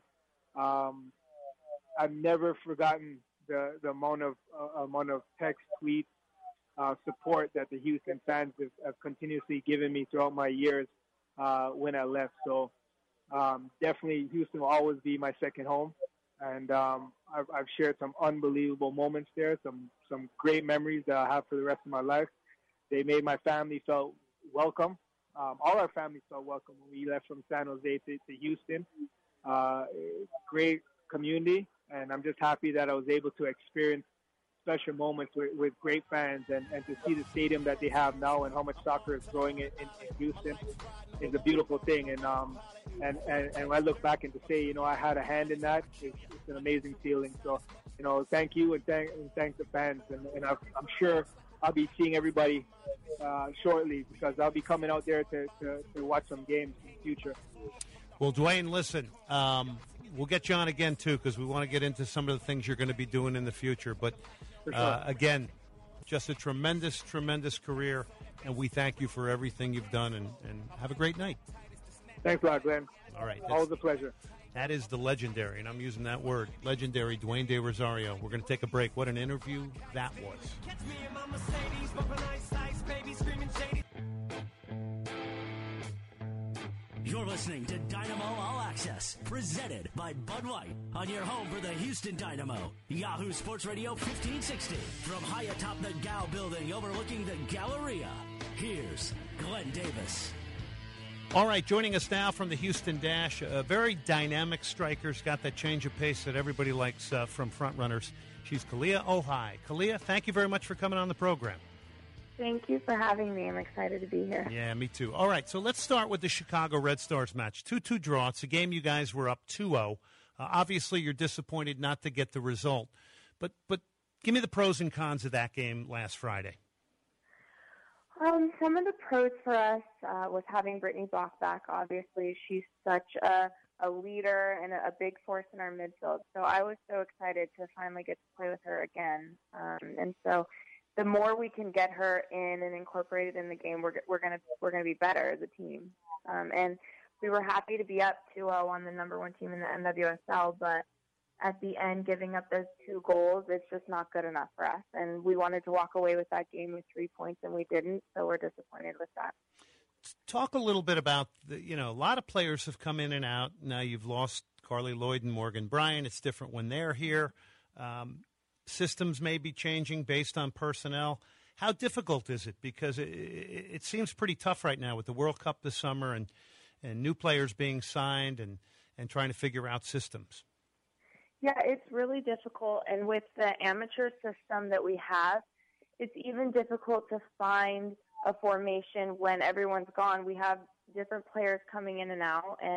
um, I've never forgotten the, the amount of uh, amount of text, tweets, uh, support that the Houston fans have, have continuously given me throughout my years uh, when I left. So um, definitely Houston will always be my second home. And um, I've, I've shared some unbelievable moments there, some some great memories that I have for the rest of my life. They made my family feel welcome. Um, all our families felt welcome when we left from San Jose to, to Houston. Uh, great community. And I'm just happy that I was able to experience special moments with, with great fans and, and to see the stadium that they have now and how much soccer is growing in, in, in Houston is a beautiful thing. And, um, and, and, and when I look back and to say, you know, I had a hand in that, it's, it's an amazing feeling. So, you know, thank you and thank, and thank the fans. And, and I'm, I'm sure I'll be seeing everybody uh, shortly because I'll be coming out there to, to, to watch some games in the future. Well, Dwayne, listen, um, we'll get you on again, too, because we want to get into some of the things you're going to be doing in the future. But, sure. uh, again, just a tremendous, tremendous career, and we thank you for everything you've done, and, and have a great night. Thanks a lot, Glenn. All right. Always a pleasure. That is the legendary, and I'm using that word, legendary Dwayne De Rosario. We're going to take a break. What an interview that was. You're listening to Dynamo All Access, presented by Bud White, on your home for the Houston Dynamo. Yahoo Sports Radio fifteen sixty. From high atop the Gow building overlooking the Galleria, here's Glenn Davis. All right, joining us now from the Houston Dash, a very dynamic striker. She's got that change of pace that everybody likes uh, from front runners. She's Kealia Ohai. Kealia, thank you very much for coming on the program. Thank you for having me. I'm excited to be here. Yeah, me too. All right, so let's start with the Chicago Red Stars match. two two draw. It's a game you guys were up two oh. Uh, obviously, you're disappointed not to get the result. But but give me the pros and cons of that game last Friday. Um, some of the pros for us uh, was having Brittany Bach back. Obviously, she's such a, a leader and a, a big force in our midfield. So I was so excited to finally get to play with her again. Um, and so the more we can get her in and incorporated in the game, we're we're gonna we're gonna be better as a team. Um, and we were happy to be up two oh on the number one team in the N W S L, but at the end, giving up those two goals, it's just not good enough for us. And we wanted to walk away with that game with three points, and we didn't. So we're disappointed with that. Talk a little bit about the, you know, a lot of players have come in and out. Now you've lost Carly Lloyd and Morgan Bryan. It's different when they're here. Um, Systems may be changing based on personnel. How difficult is it? Because it, it, it seems pretty tough right now with the World Cup this summer and, and new players being signed and, and trying to figure out systems. Yeah, it's really difficult. And with the amateur system that we have, it's even difficult to find a formation when everyone's gone. We have different players coming in and out, and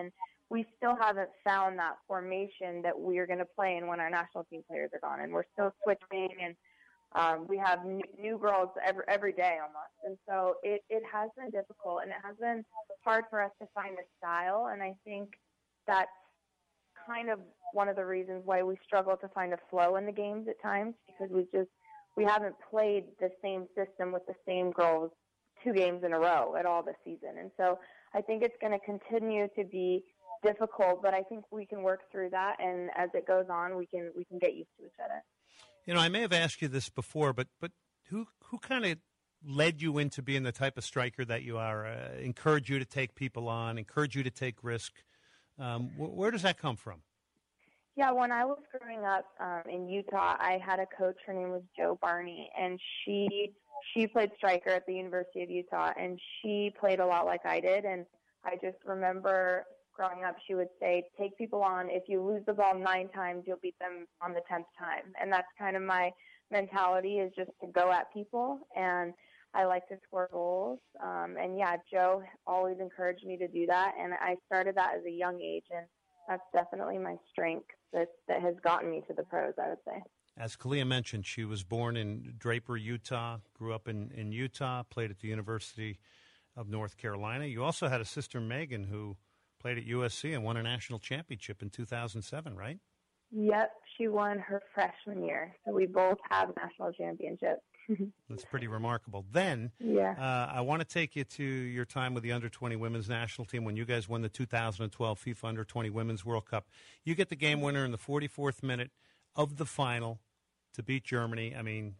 we still haven't found that formation that we're going to play in when our national team players are gone. And we're still switching, and um, we have new, new girls every, every day almost. And so it, it has been difficult, and it has been hard for us to find a style. And I think that's kind of one of the reasons why we struggle to find a flow in the games at times, because we just we haven't played the same system with the same girls two games in a row at all this season. And so I think it's going to continue to be difficult, but I think we can work through that, and as it goes on, we can we can get used to each other. You know, I may have asked you this before, but but who who kind of led you into being the type of striker that you are? Uh, encourage you to take people on, encourage you to take risk. Um, wh- where does that come from? Yeah, when I was growing up um, in Utah, I had a coach. Her name was Jo Barney, and she she played striker at the University of Utah, and she played a lot like I did. And I just remember growing up, she would say, take people on. If you lose the ball nine times, you'll beat them on the tenth time. And that's kind of my mentality, is just to go at people. And I like to score goals. Um, and, yeah, Jo always encouraged me to do that. And I started that as a young age. And that's definitely my strength that, that has gotten me to the pros, I would say. As Kalia mentioned, she was born in Draper, Utah, grew up in, in Utah, played at the University of North Carolina. You also had a sister, Megan, who played at U S C and won a national championship in two thousand seven, right? Yep, she won her freshman year. So we both have national championships. That's pretty remarkable. Then yeah. uh, I want to take you to your time with the under twenty women's national team when you guys won the two thousand twelve FIFA under twenty Women's World Cup. You get the game winner in the forty-fourth minute of the final to beat Germany. I mean,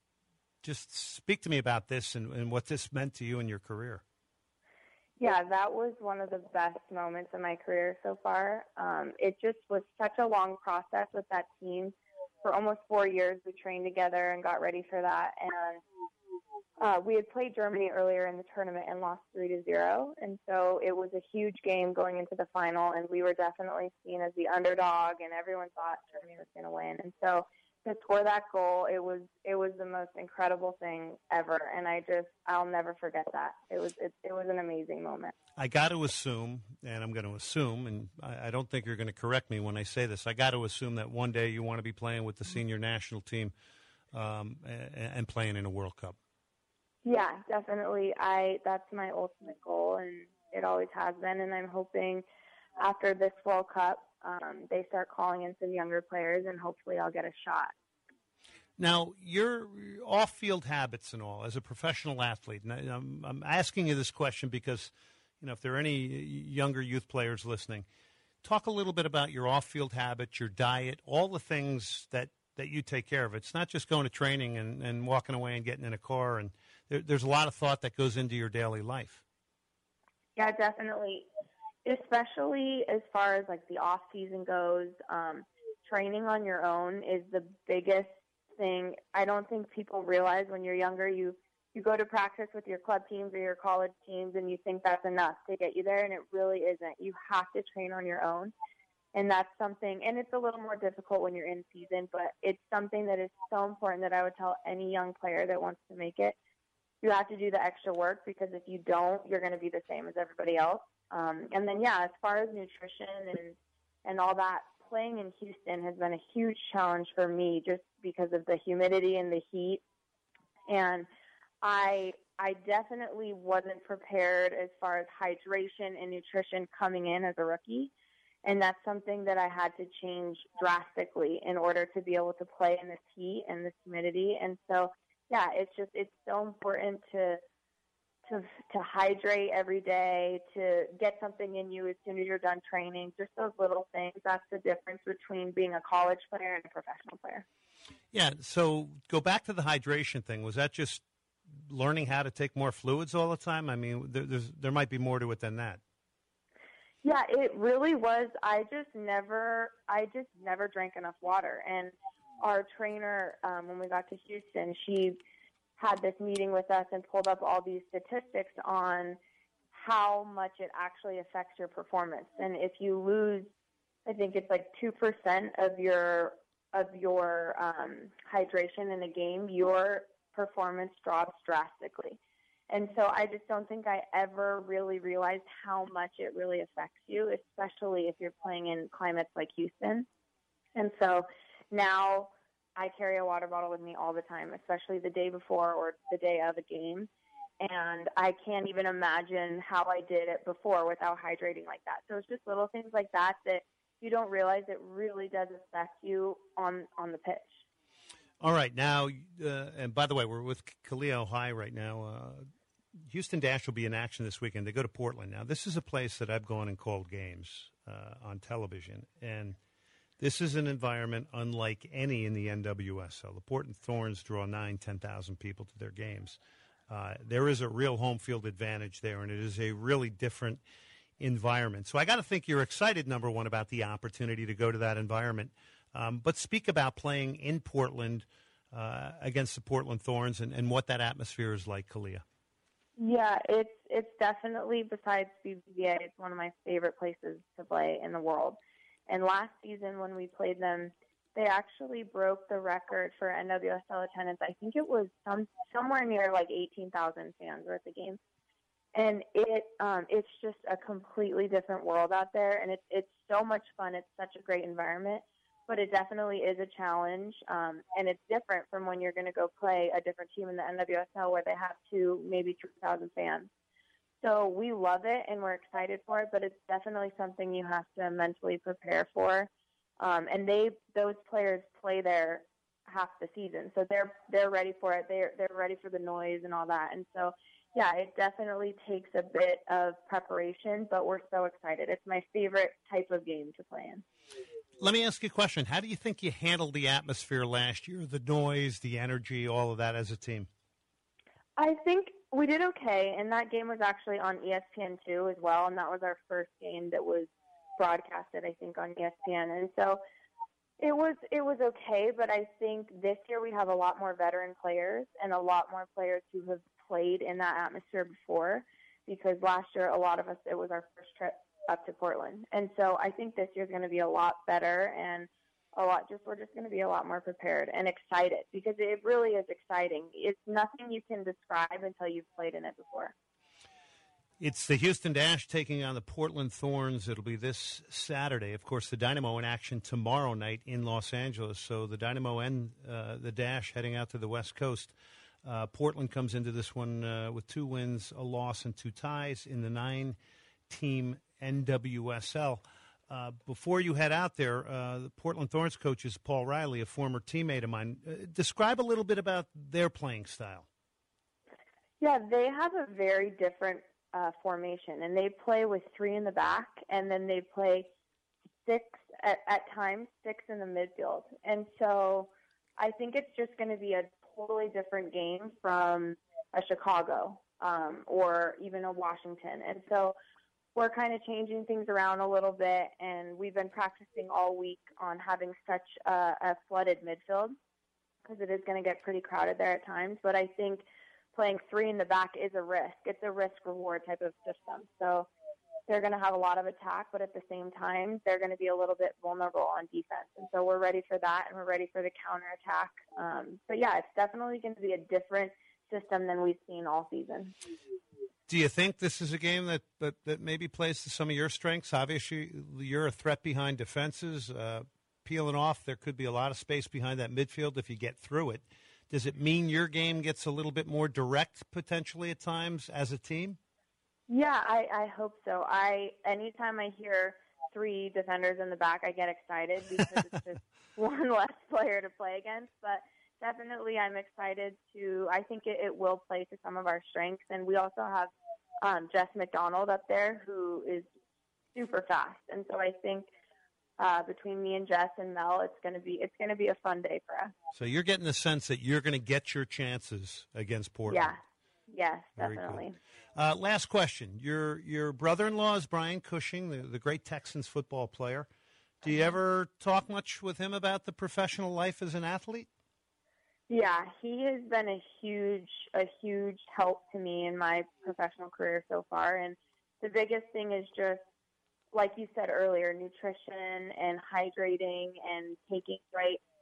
just speak to me about this and, and what this meant to you in your career. Yeah, that was one of the best moments in my career so far. Um, it just was such a long process with that team. For almost four years, we trained together and got ready for that. And uh, we had played Germany earlier in the tournament and lost three to zero. And so it was a huge game going into the final, and we were definitely seen as the underdog, and everyone thought Germany was going to win. And so to score that goal, it was it was the most incredible thing ever, and I just I'll never forget that. It was it, it was an amazing moment. I got to assume, and I'm going to assume, and I, I don't think you're going to correct me when I say this, I got to assume that one day you want to be playing with the senior national team um, and, and playing in a World Cup. Yeah, definitely. I that's my ultimate goal, and it always has been. And I'm hoping after this World Cup, Um, they start calling in some younger players, and hopefully I'll get a shot. Now, your off-field habits and all, as a professional athlete, and I'm, I'm asking you this question because, you know, if there are any younger youth players listening, talk a little bit about your off-field habits, your diet, all the things that, that you take care of. It's not just going to training and, and walking away and getting in a car, and there, there's a lot of thought that goes into your daily life. Yeah, definitely. Especially as far as like the off season goes, um, training on your own is the biggest thing. I don't think people realize when you're younger, you, you go to practice with your club teams or your college teams and you think that's enough to get you there, and it really isn't. You have to train on your own. And that's something, and it's a little more difficult when you're in season, but it's something that is so important that I would tell any young player that wants to make it. You have to do the extra work, because if you don't, you're going to be the same as everybody else. Um, and then, yeah, as far as nutrition and, and all that, playing in Houston has been a huge challenge for me just because of the humidity and the heat. And I I definitely wasn't prepared as far as hydration and nutrition coming in as a rookie. And that's something that I had to change drastically in order to be able to play in this heat and this humidity. And so, yeah, it's just it's so important to To, to hydrate every day, to get something in you as soon as you're done training, just those little things. That's the difference between being a college player and a professional player. Yeah, so go back to the hydration thing. Was that just learning how to take more fluids all the time? I mean, there, there's, there might be more to it than that. Yeah, it really was. I just never, I just never drank enough water. And our trainer, um, when we got to Houston, she had this meeting with us and pulled up all these statistics on how much it actually affects your performance. And if you lose, I think it's like two percent of your of your um, hydration in a game, your performance drops drastically. And so I just don't think I ever really realized how much it really affects you, especially if you're playing in climates like Houston. And so now I carry a water bottle with me all the time, especially the day before or the day of a game. And I can't even imagine how I did it before without hydrating like that. So it's just little things like that that you don't realize it really does affect you on, on the pitch. All right. Now, uh, and by the way, we're with Kealia Ohai right now. Uh, Houston Dash will be in action this weekend. They go to Portland. Now, this is a place that I've gone and called games uh, on television. And this is an environment unlike any in the N W S L. The Portland Thorns draw nine, ten thousand people to their games. Uh, there is a real home field advantage there, and it is a really different environment. So I got to think you're excited, number one, about the opportunity to go to that environment. Um, but speak about playing in Portland uh, against the Portland Thorns and, and what that atmosphere is like, Kealia. Yeah, it's it's definitely, besides B B V A, it's one of my favorite places to play in the world. And last season when we played them, they actually broke the record for N W S L attendance. I think it was some somewhere near like eighteen thousand fans were at the game. And it um, it's just a completely different world out there, and it's it's so much fun. It's such a great environment, but it definitely is a challenge, um, and it's different from when you're going to go play a different team in the N W S L where they have two, maybe three thousand fans. So we love it, and we're excited for it, but it's definitely something you have to mentally prepare for. Um, and they those players play there half the season, so they're they're ready for it. They're they're ready for the noise and all that, and so. Yeah, it definitely takes a bit of preparation, but we're so excited. It's my favorite type of game to play in. Let me ask you a question. How do you think you handled the atmosphere last year, the noise, the energy, all of that as a team? I think we did okay, and that game was actually on E S P N two as well, and that was our first game that was broadcasted, I think, on E S P N. And so it was it was okay, but I think this year we have a lot more veteran players and a lot more players who have played in that atmosphere before, because last year a lot of us, it was our first trip up to Portland. And so I think this year's going to be a lot better, and a lot just we're just going to be a lot more prepared and excited, because it really is exciting. It's nothing you can describe until you've played in it before. It's the Houston Dash taking on the Portland Thorns. It'll be this Saturday. Of course, the Dynamo in action tomorrow night in Los Angeles. So the Dynamo and uh, the Dash heading out to the West Coast. Uh, Portland comes into this one uh, with two wins, a loss, and two ties in the nine-team N W S L. Uh, before you head out there, uh, the Portland Thorns coach is Paul Riley, a former teammate of mine. Uh, describe a little bit about their playing style. Yeah, they have a very different uh, formation, and they play with three in the back, and then they play six at, at times, six in the midfield. And so I think it's just going to be a totally different game from a Chicago um, or even a Washington. And so we're kind of changing things around a little bit, and we've been practicing all week on having such a, a flooded midfield, because it is going to get pretty crowded there at times. But I think playing three in the back is a risk. It's a risk-reward type of system. So they're going to have a lot of attack, but at the same time, they're going to be a little bit vulnerable on defense. And so we're ready for that, and we're ready for the counterattack. Um, but, yeah, it's definitely going to be a different system than we've seen all season. Do you think this is a game that, that, that maybe plays to some of your strengths? Obviously, you're a threat behind defenses. Uh, peeling off, there could be a lot of space behind that midfield if you get through it. Does it mean your game gets a little bit more direct potentially at times as a team? Yeah, I, I hope so. I anytime I hear three defenders in the back, I get excited, because it's just one less player to play against. But definitely I'm excited to – I think it, it will play to some of our strengths. And we also have um, Jess McDonald up there, who is super fast. And so I think uh, between me and Jess and Mel, it's going to be it's going to be a fun day for us. So you're getting the sense that you're going to get your chances against Portland. Yeah. Yes, Very definitely. Good. Uh, last question. Your your brother-in-law is Brian Cushing, the, the great Texans football player. Do you ever talk much with him about the professional life as an athlete? Yeah, he has been a huge, a huge help to me in my professional career so far. And the biggest thing is just, like you said earlier, nutrition and hydrating and taking right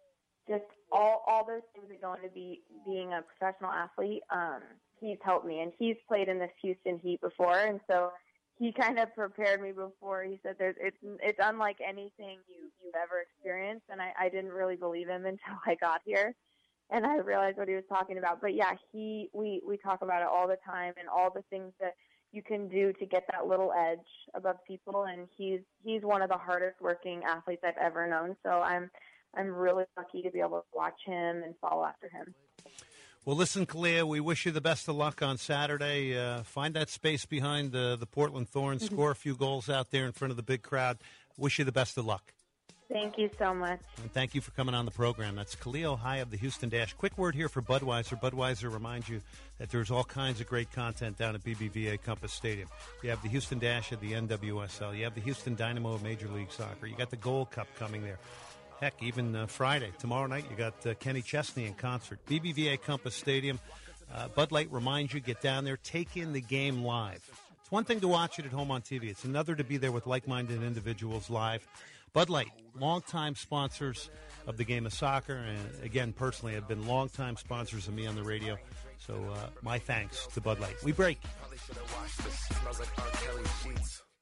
just all all those things that go into be, being a professional athlete. Um, he's helped me, and he's played in this Houston Heat before, and so he kind of prepared me before. He said, "There's it's it's unlike anything you you've ever experienced," and I, I didn't really believe him until I got here, and I realized what he was talking about. But yeah, he we we talk about it all the time, and all the things that you can do to get that little edge above people. And he's he's one of the hardest working athletes I've ever known. So I'm I'm really lucky to be able to watch him and follow after him. Well, listen, Kalia, we wish you the best of luck on Saturday. Uh, find that space behind the, the Portland Thorns, mm-hmm. score a few goals out there in front of the big crowd. Wish you the best of luck. Thank you so much. And thank you for coming on the program. That's Kalia Ohai of the Houston Dash. Quick word here for Budweiser. Budweiser reminds you that there's all kinds of great content down at B B V A Compass Stadium. You have the Houston Dash at the N W S L. You have the Houston Dynamo of Major League Soccer. You got the Gold Cup coming there. Heck, even uh, Friday, tomorrow night, you got uh, Kenny Chesney in concert. B B V A Compass Stadium. Uh, Bud Light reminds you, get down there, take in the game live. It's one thing to watch it at home on T V. It's another to be there with like-minded individuals live. Bud Light, longtime sponsors of the game of soccer, and again, personally, have been longtime sponsors of me on the radio. So uh, my thanks to Bud Light. We break.